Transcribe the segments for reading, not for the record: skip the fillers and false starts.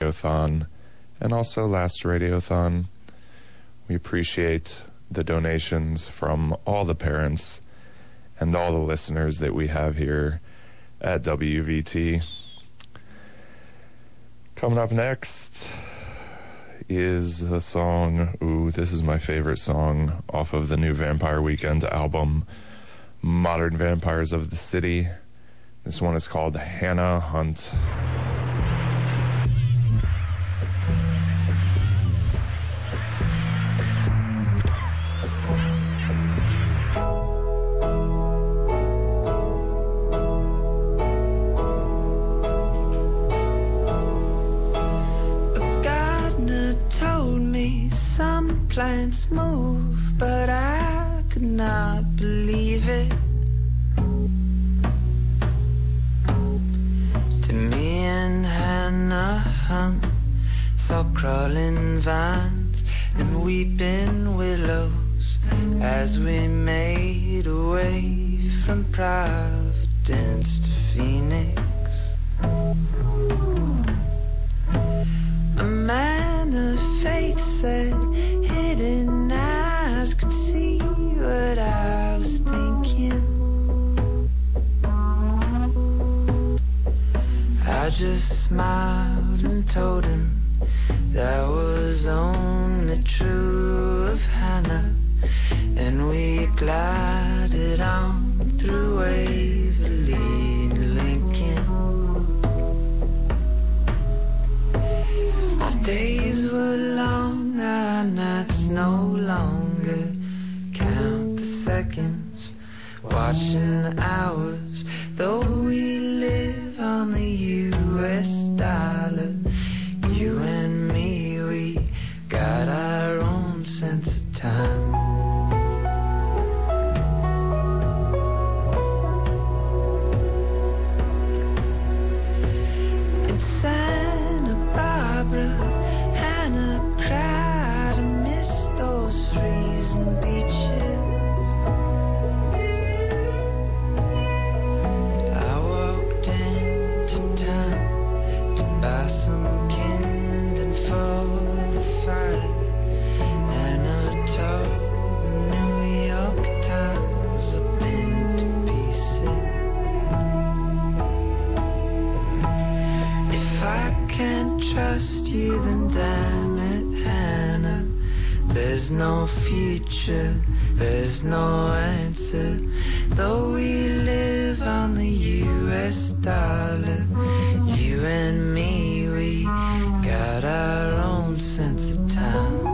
Radiothon and also last Radiothon. We appreciate the donations from all the parents and all the listeners that we have here at WVT. Coming up next is a song, this is my favorite song off of the new Vampire Weekend album, Modern Vampires of the City. This one is called Hannah Hunt. Plants move, but I could not believe it. To me and Hannah Hunt saw crawling vines and weeping willows as we made our way from Providence to Phoenix. A man of faith said hidden eyes could see what I was thinking. I just smiled and told him that was only true of Hannah, and we glided on through Waverly and Lincoln. Our days were long, our nights no longer. Count the seconds, watching hours. Though we live on the US dollar, you and me, we got our own sense of time. In Santa Barbara, Hannah cried, I miss those freezing beaches. I walked into town to buy some kindling for the fire, and I told the New York Times I've been to pieces. If I can't trust you, then damn it, Hannah. There's no future, there's no answer. Though we live on the US dollar, you and me, we got our own sense of time.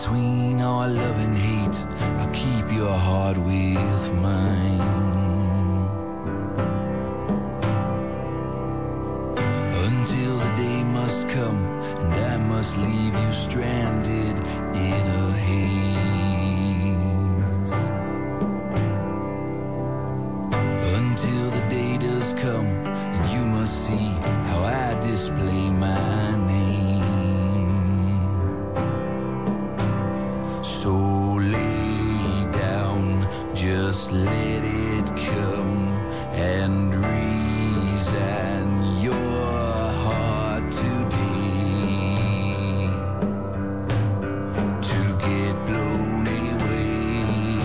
between our love and hate. I'll keep your heart with mine. Until the day must come and I must leave you stranded in a haze. Until the day does come and you must see how I display my name. So lay down, just let it come and reason your heart today to get blown away.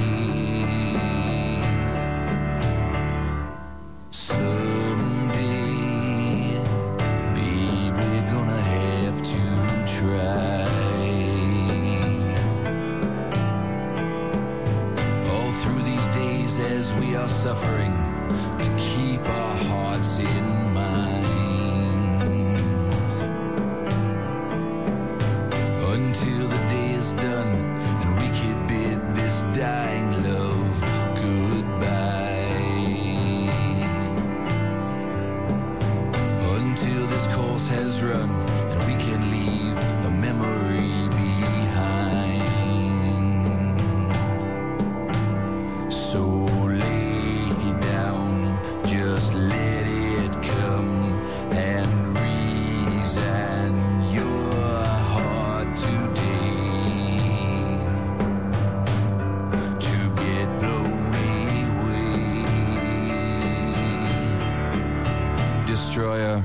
Someday, babe, we're gonna have to try. All through these days as we are suffering, to keep our hearts in mind. Until the day is done and we can bid this dying love goodbye. Until this course has run and we can leave a memory behind. So lay down, just let it come and reason your heart today to get blown away. Destroyer.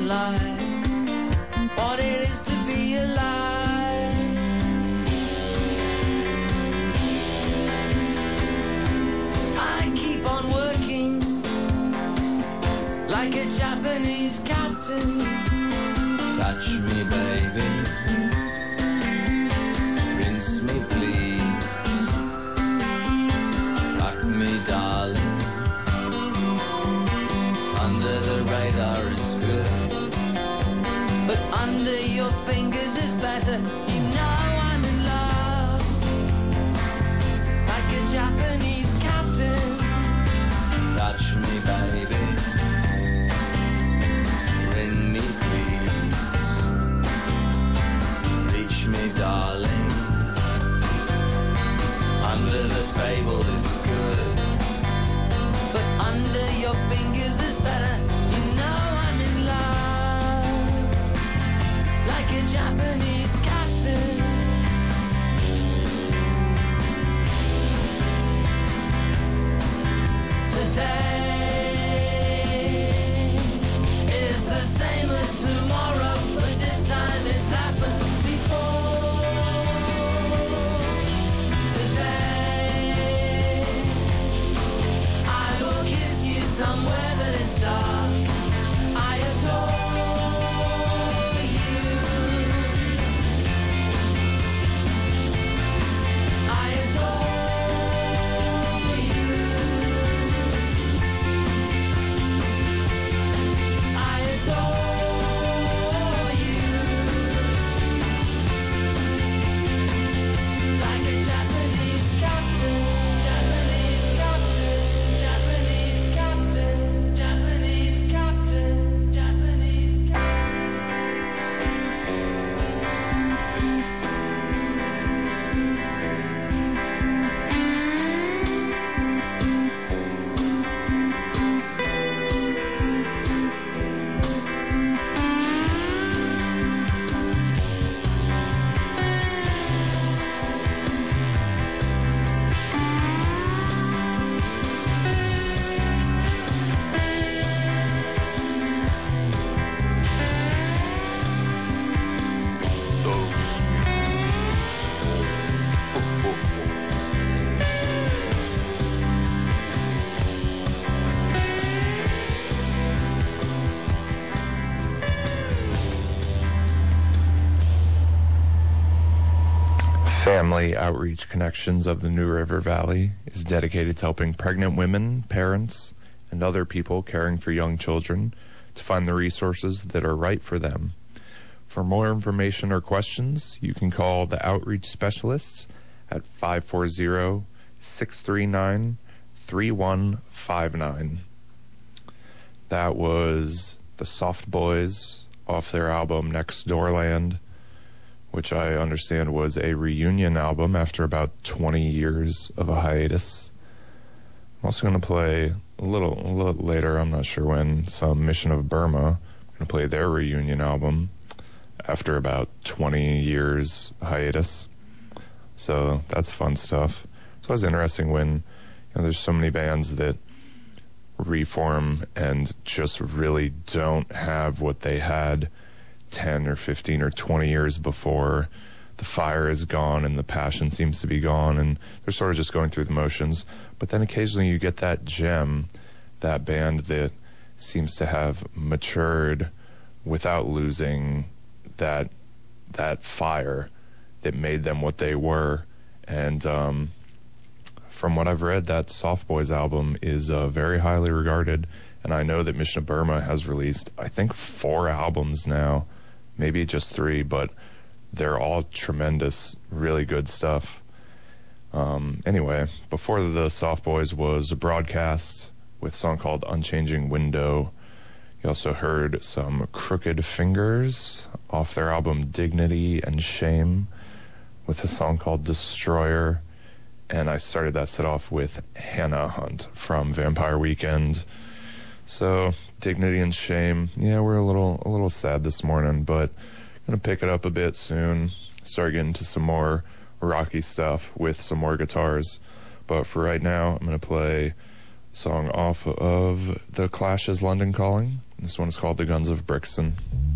life, what it is to be alive. I keep on working like a Japanese captain. Touch me, baby. Rinse me, please. Rock me, darling. Under the radar is good, but under your fingers is better. You know I'm in love, like a Japanese captain. touch me, baby. Ring me, please. Reach me, darling. Under the table is good, but under your fingers is better. You know I'm in love, like a Japanese captain. Today is the same as tomorrow, but this time it's happened before. Today I will kiss you somewhere that is dark. I adore you. I adore you. I adore you. Like a Japanese captain, Japanese captain, Japanese captain, Japanese captain, Japanese Family Outreach Connections of the New River Valley is dedicated to helping pregnant women, parents, and other people caring for young children to find the resources that are right for them. For more information or questions, you can call the outreach specialists at 540-639-3159. That was the Soft Boys off their album Next Door Land, which I understand was a reunion album after about 20 years of a hiatus. I'm also going to play a little later, I'm not sure when, some Mission of Burma. I'm going to play their reunion album after about 20 years hiatus. So that's fun stuff. It's always interesting when there's so many bands that reform and just really don't have what they had 10 or 15 or 20 years before. The fire is gone and the passion seems to be gone, and they're sort of just going through the motions. But then occasionally you get that gem, that band that seems to have matured without losing that fire that made them what they were. And from what I've read, that Soft Boys album is very highly regarded, and I know that Mission of Burma has released, I think, 4 albums now, maybe just 3, but they're all tremendous, really good stuff. Anyway, before the Soft Boys was a Broadcast with a song called Unchanging Window. You also heard some Crooked Fingers off their album Dignity and Shame with a song called Destroyer. And I started that set off with Hannah Hunt from Vampire Weekend. So, Dignity and Shame. Yeah, we're a little sad this morning, but gonna pick it up a bit soon. Start getting to some more rocky stuff with some more guitars. But for right now, I'm gonna play a Song off of The Clash's London Calling. This one is called The Guns of Brixton.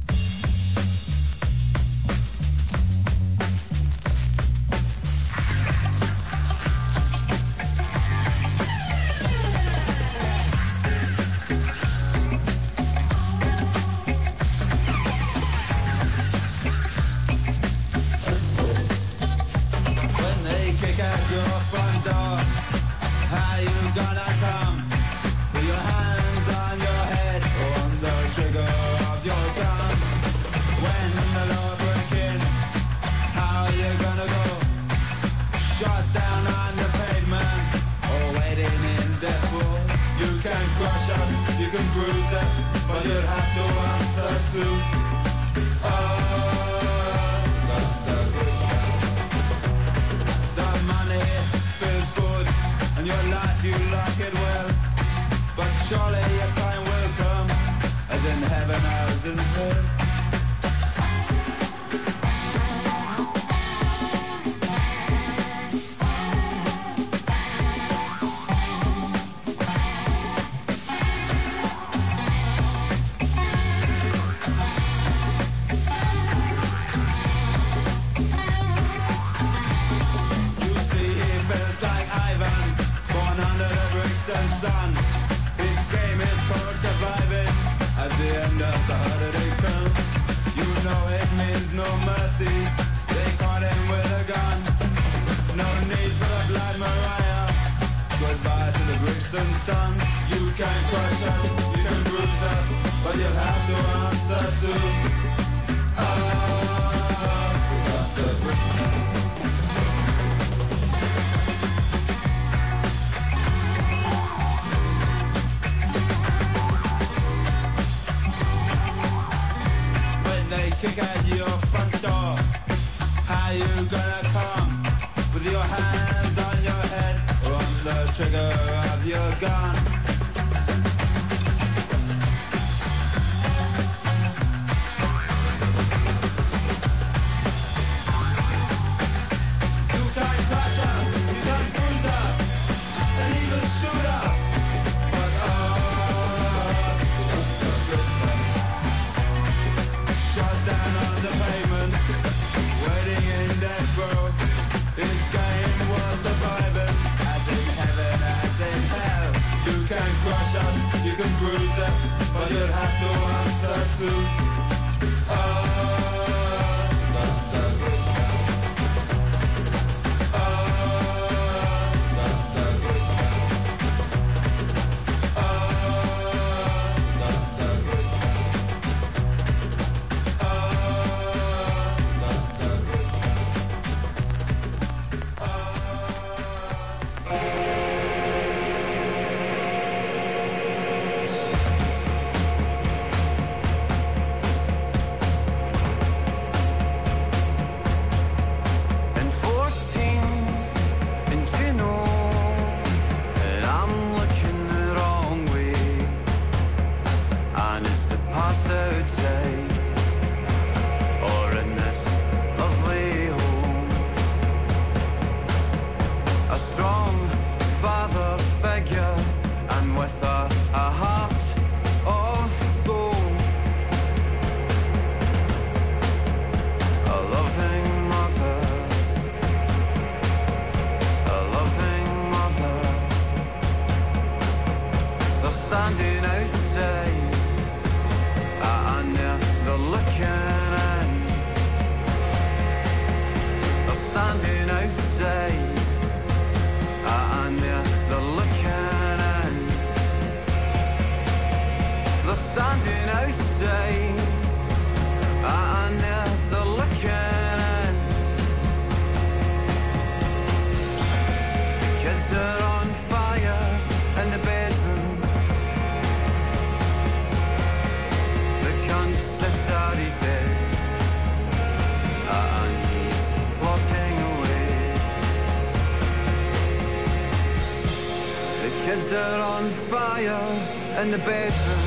In the bedroom.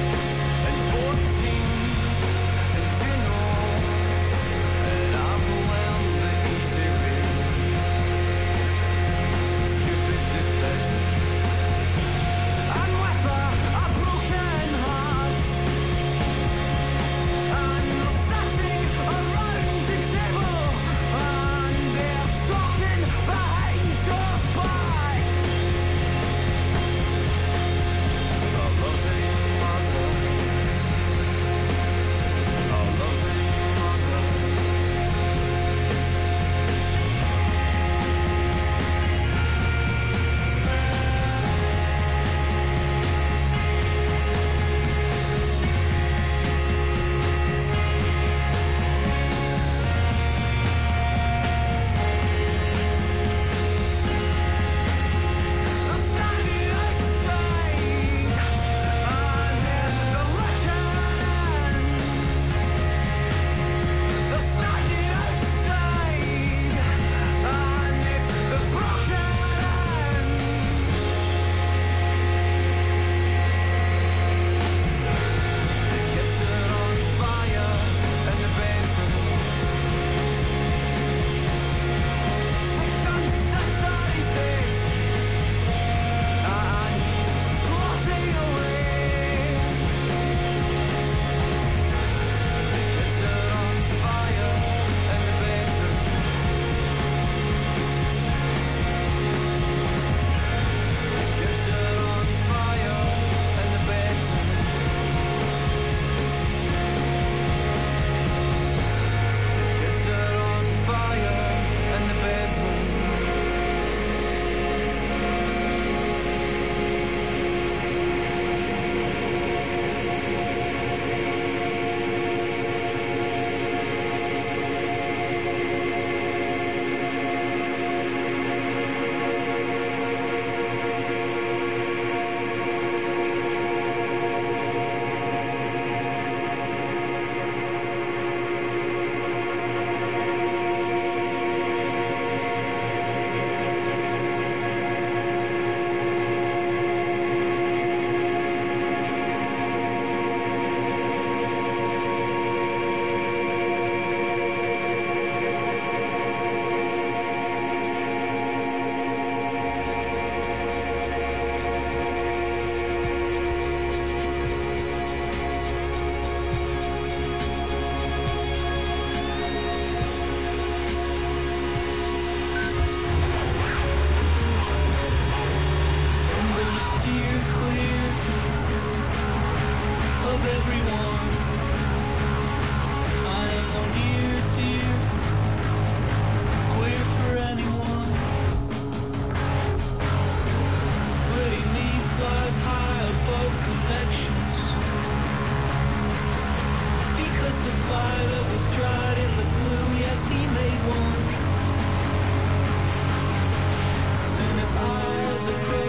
And 14, and you know, and I'm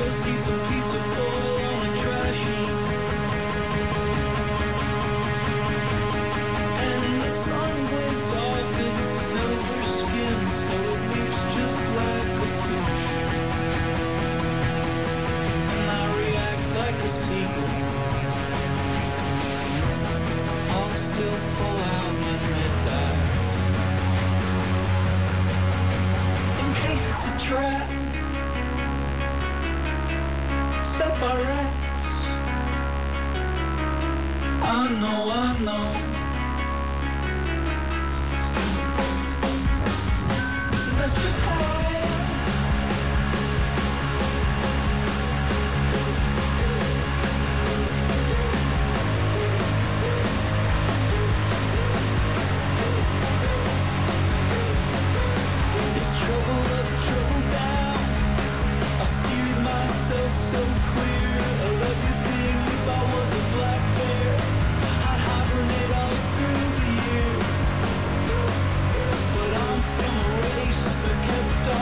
see some piece of foil on a trash heap. And the sun glints off its silver skin, so it leaps just like a fish. And I react like a seagull. I'll still pull out my mid-dive. In case it's a trap set by rats. I know. That's just how I am. It's trouble up, trouble down. I steered myself so clear of everything. If I was a black bear, I'd hibernate all through the year. But I'm from a race that kept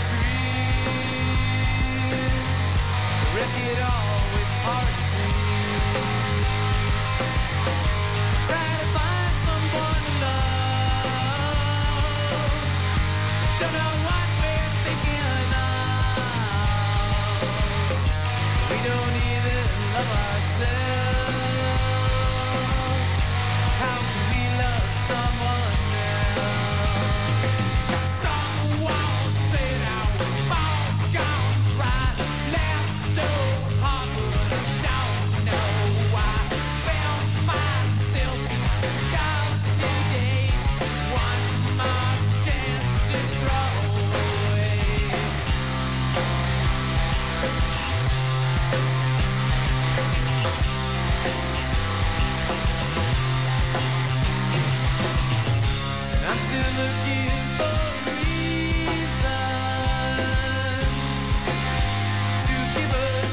trees, wreck it all with hard dreams. Try to find someone to love. Don't know what we're thinking of. We don't even love ourselves. How can we love someone else? Someone said I was all gone dry. Laughed so hard, but I don't know why. Found myself out today. One more chance to throw away. I'm still looking for a reason to give a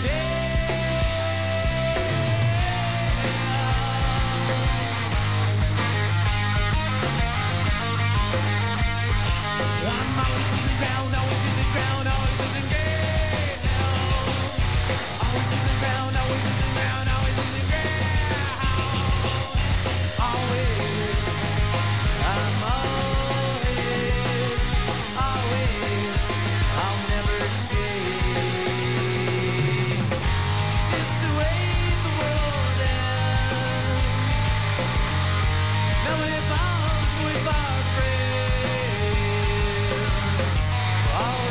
damn. Always isn't ground, always isn't ground, always isn't ground. Always isn't ground, always isn't ground, always isn't ground. Always. I'm always, I'll never change. It's just the way the world ends. Nobody bonds with our friends. Always.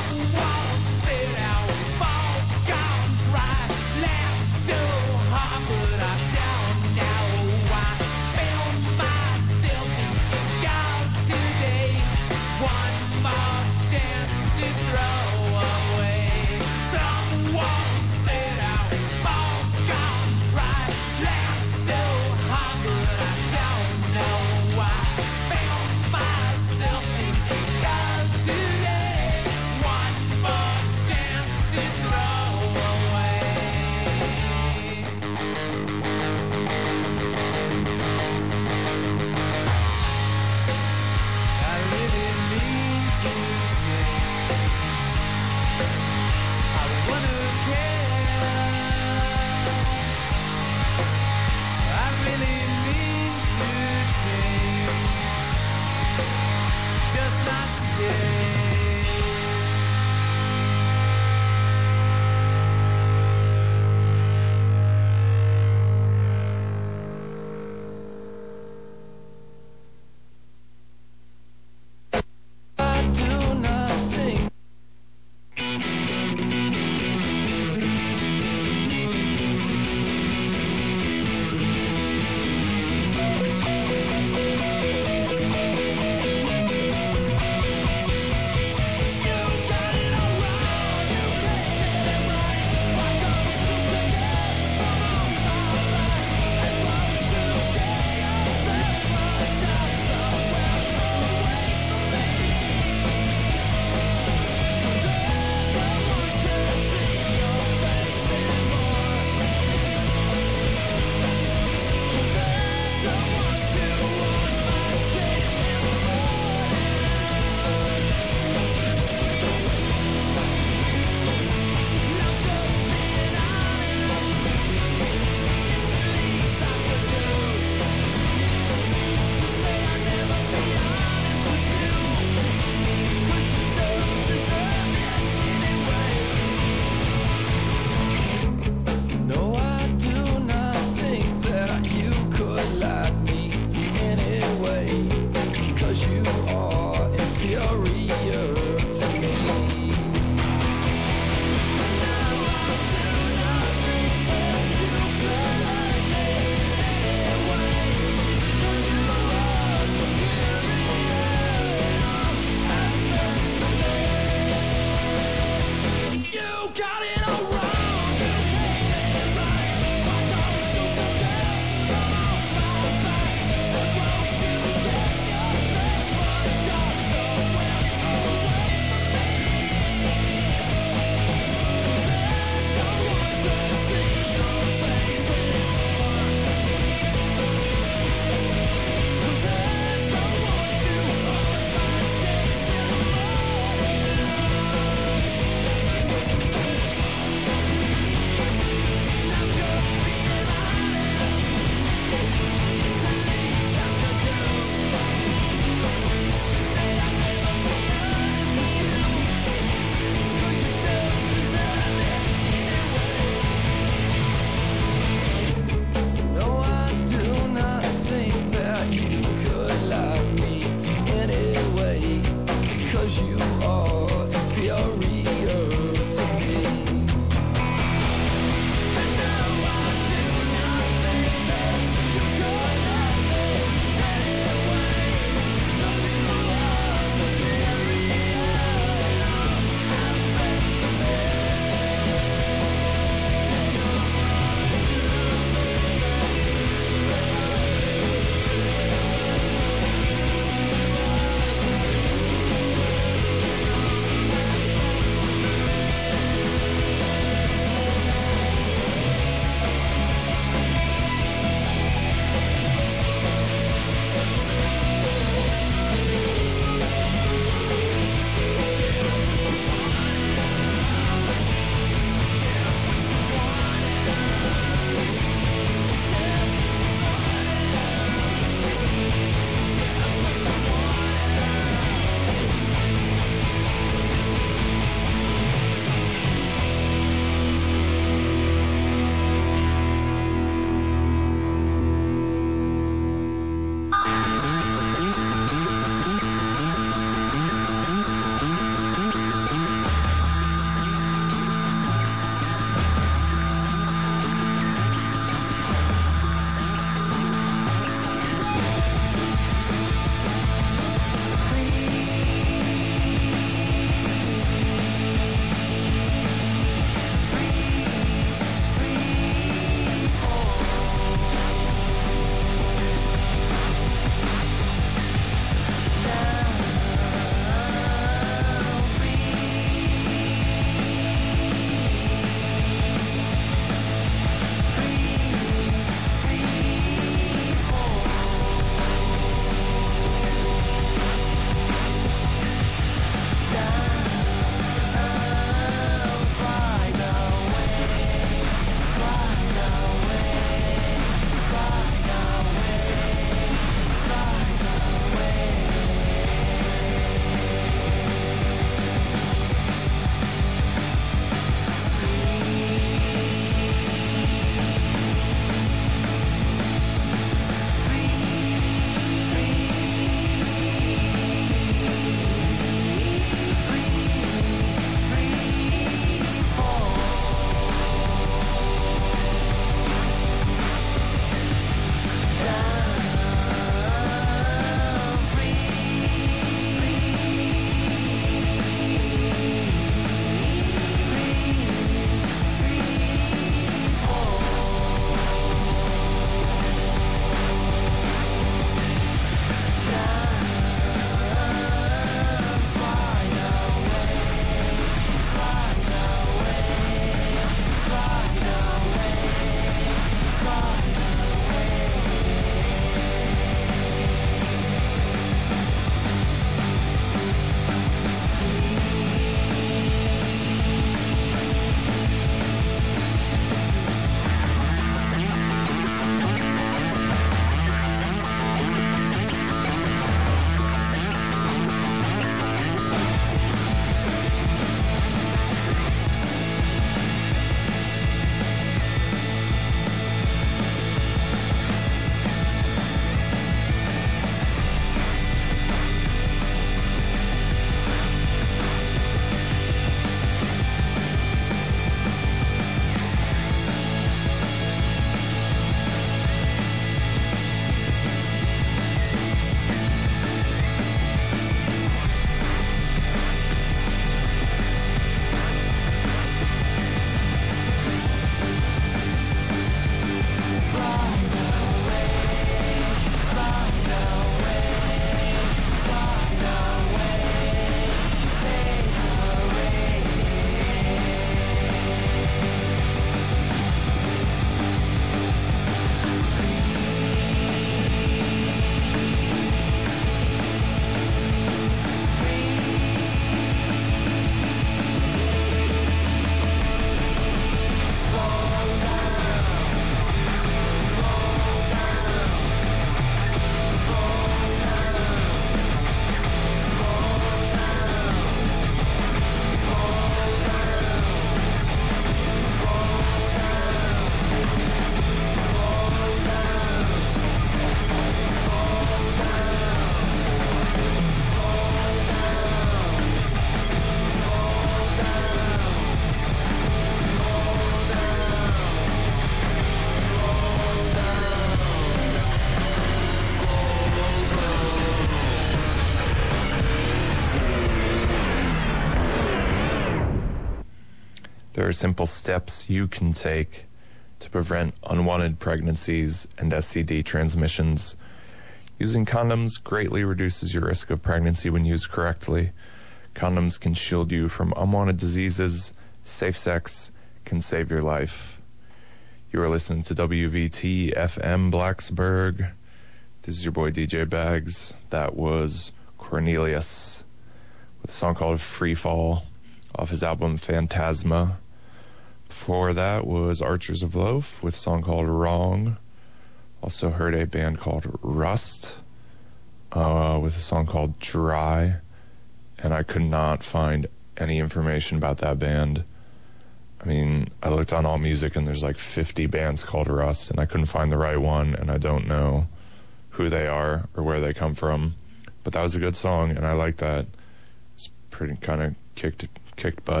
There are simple steps you can take to prevent unwanted pregnancies and STD transmissions. Using condoms greatly reduces your risk of pregnancy when used correctly. Condoms can shield you from unwanted diseases. Safe sex can save your life. You are listening to WVT FM Blacksburg. This is your boy DJ Bags. That was Cornelius with a song called Free Fall off his album Phantasma. Before that was Archers of Loaf with a song called Wrong. Also heard a band called Rust with a song called Dry. And I could not find any information about that band. I mean, I looked on AllMusic and there's like 50 bands called Rust, and I couldn't find the right one, and I don't know who they are or where they come from. But that was a good song, and I like that. It's pretty kind of kicked butt.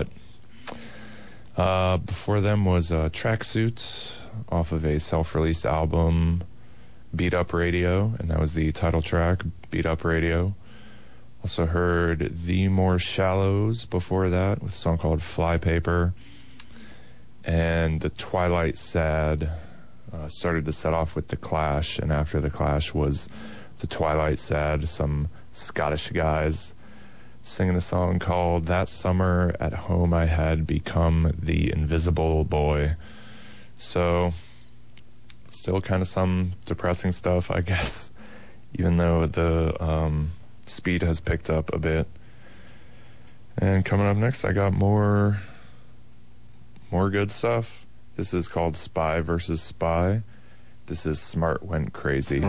Before them was Tracksuit off of a self-released album, Beat Up Radio, and that was the title track, Beat Up Radio. Also heard The More Shallows before that with a song called Flypaper. And The Twilight Sad started to set off with The Clash, and after The Clash was The Twilight Sad, some Scottish guys singing a song called That Summer at Home I Had Become the Invisible Boy. So, still kind of some depressing stuff, I guess, even though the speed has picked up a bit. And coming up next, I got more good stuff. This is called Spy vs. Spy. This is Smart Went Crazy.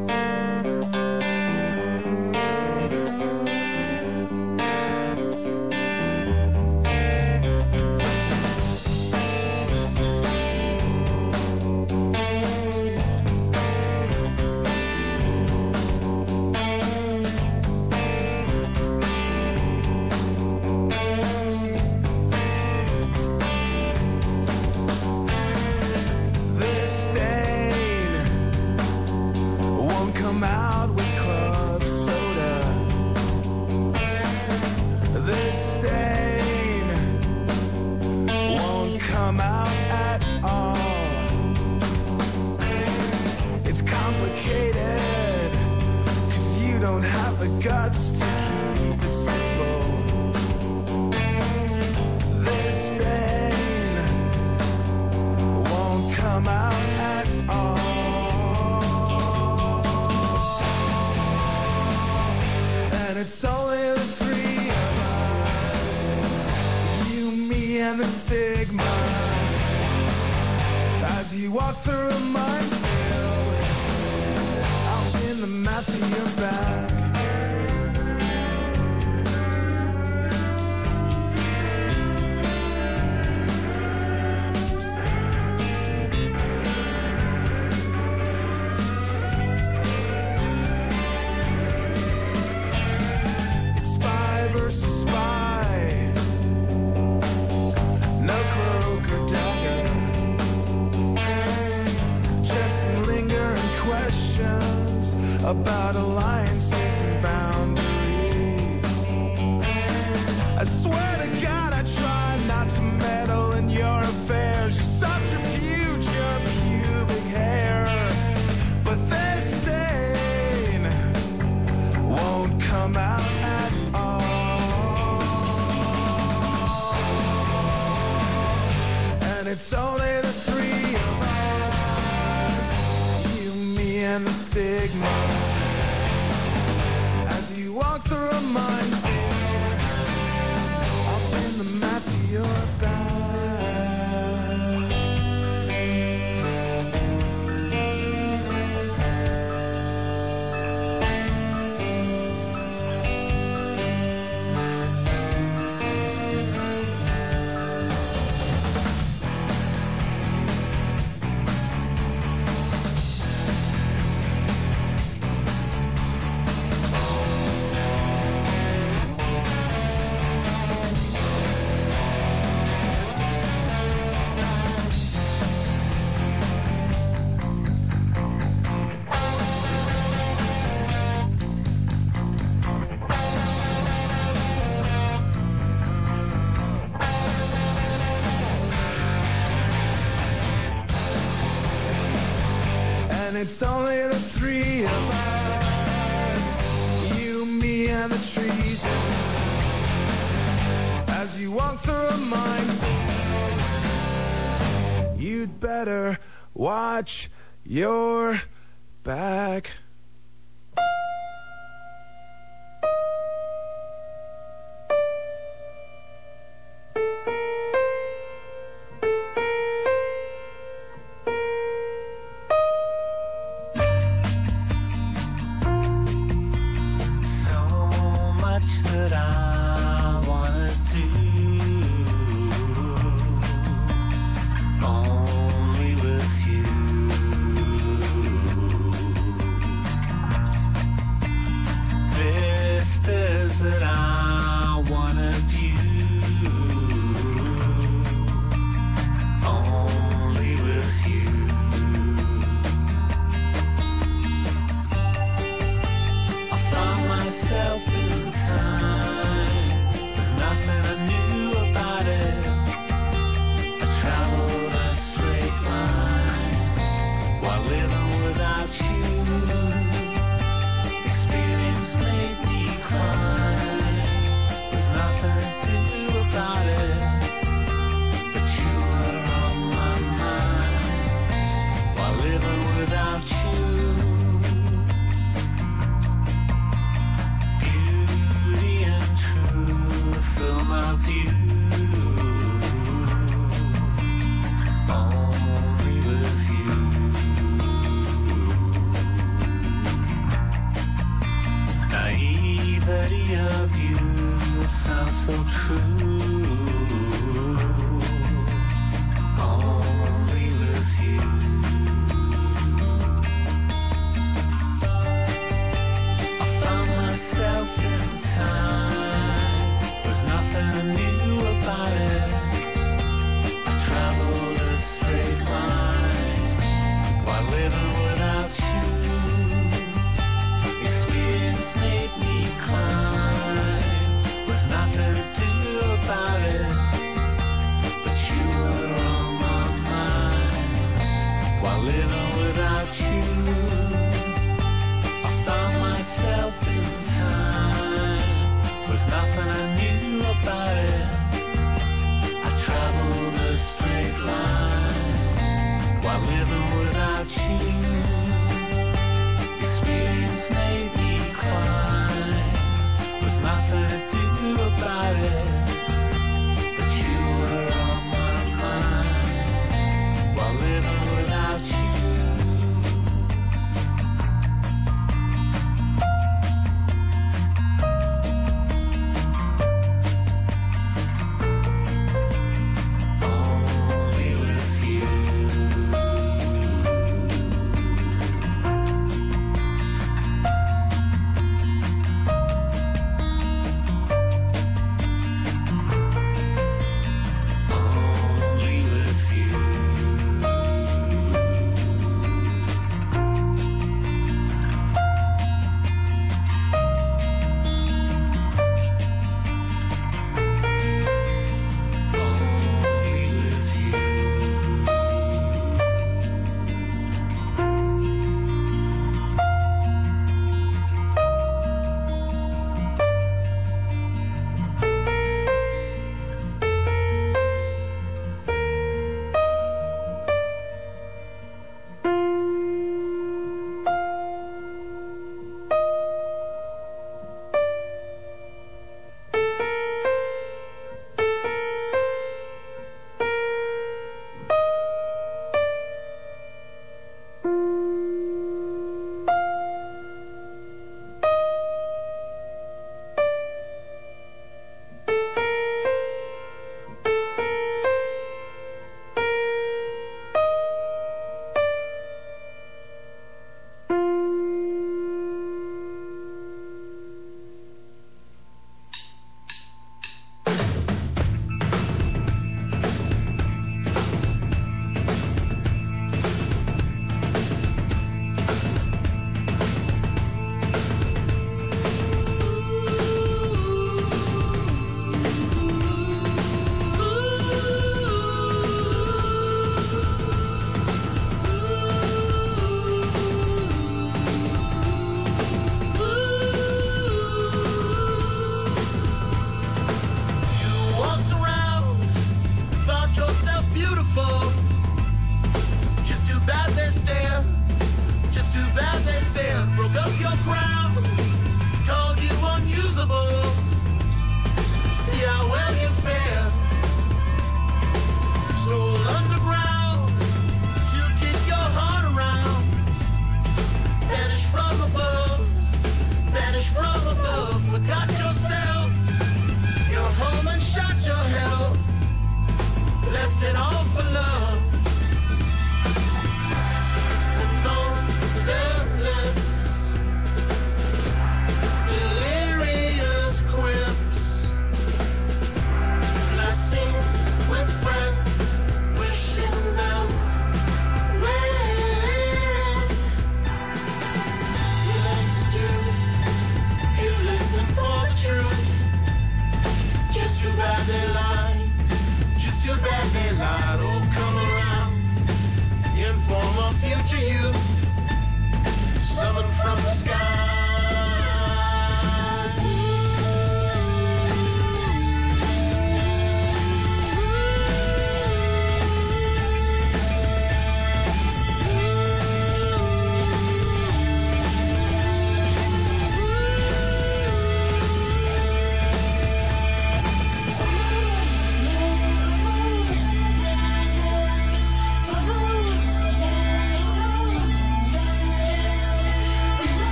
About alliances and boundaries. I swear to God, I try not to meddle in your affairs. Your subterfuge, your pubic hair, but this stain won't come out at all. And it's only the three of us, you, me, and the stigma. Walk through a minefield, I'll pin the map to your back. it's only the three of us, you, me, and the trees. As you walk through a mine, you'd better watch your back.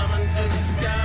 coming to the sky.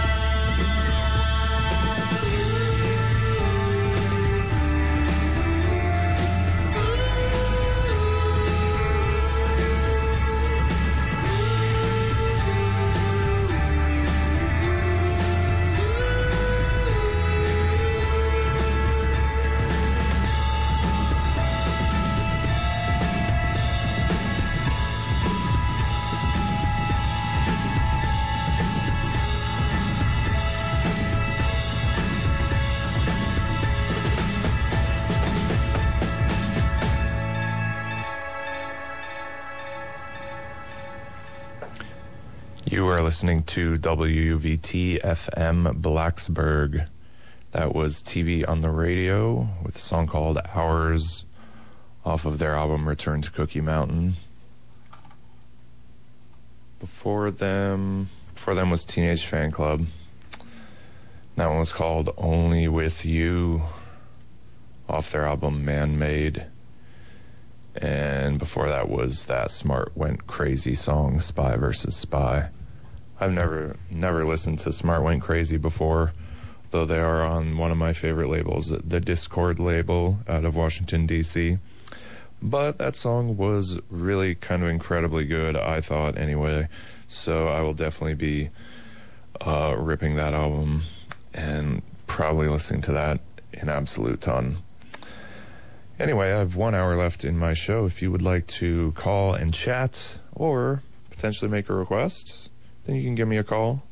You are listening to WVT FM Blacksburg. That was TV on the Radio with a song called Hours off of their album Return to Cookie Mountain. Before them was Teenage Fan Club. That one was called Only With You off their album Man Made. And before that was that Smart Went Crazy song, Spy vs. Spy. I've never listened to Smart Went Crazy before, though they are on one of my favorite labels, the Discord label out of Washington, D.C. But that song was really kind of incredibly good, I thought, anyway. So I will definitely be ripping that album and probably listening to that an absolute ton. Anyway, I have 1 hour left in my show. If you would like to call and chat or potentially make a request, then you can give me a call.